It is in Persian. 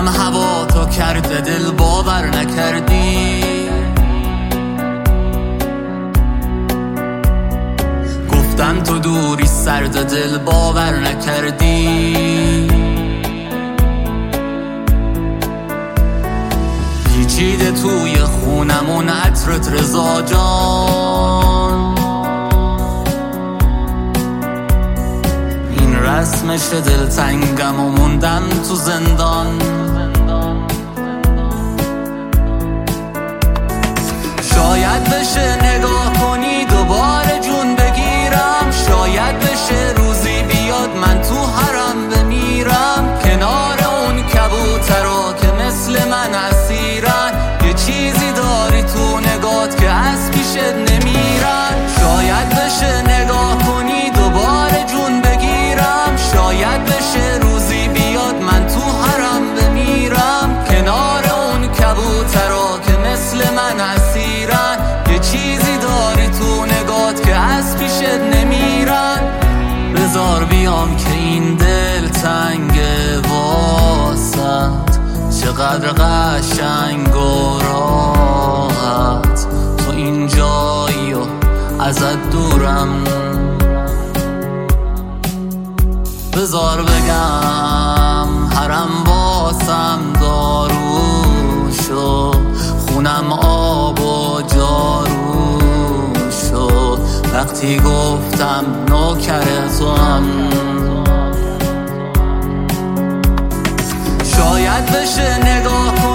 گفتم هوا تا کرده دل باور نکردی، گفتم تو دوری سرد دل باور نکردی. پیچیده توی خونمون عطرت رضا جان، این رسمش دلتنگم و موندم تو زندان. شاید بشه نگاه کنی دوباره جون بگیرم، شاید بشه روزی بیاد من تو حرم بمیرم، کنار اون کبوترا که مثل من اسیرن. یه چیزی داری تو نگات که از پیشت نمیرن. شاید بشه نگاه کنی دوباره جون بگیرم، شاید بشه روزی بیاد من تو حرم بمیرم، کنار اون کبوترا که مثل من اسیرن. یه چیزی داری تو نگات که از پیشت نمیرن. بذار بیام که این دل تنگه واسط، چقدر قشنگ و راحت تو این جایی و ازت دورم. بذار بگم حرم واسم داروشو، خونم آب و جاروشو، وقتی گفتم نوکر تو هم. شاید بشه نگاه کن